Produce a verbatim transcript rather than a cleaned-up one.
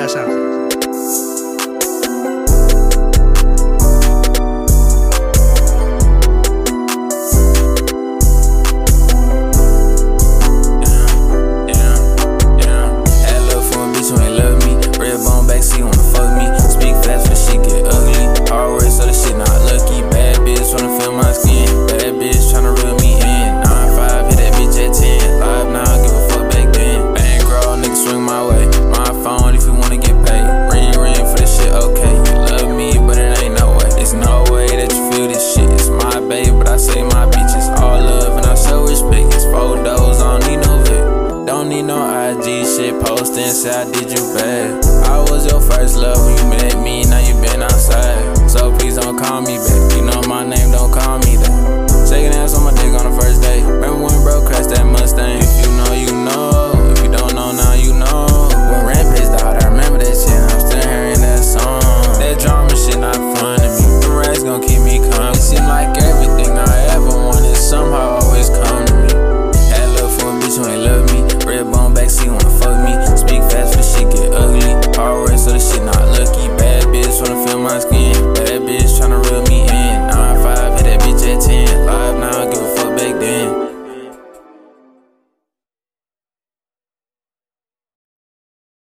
ass out. Posting, say I did you bad. I was your first love when you met me, now you been outside. So please don't call me back, you know my name, don't call me that. Shaking ass on my dick on the first day. Remember when bro crashed that Mustang? If you know, you know.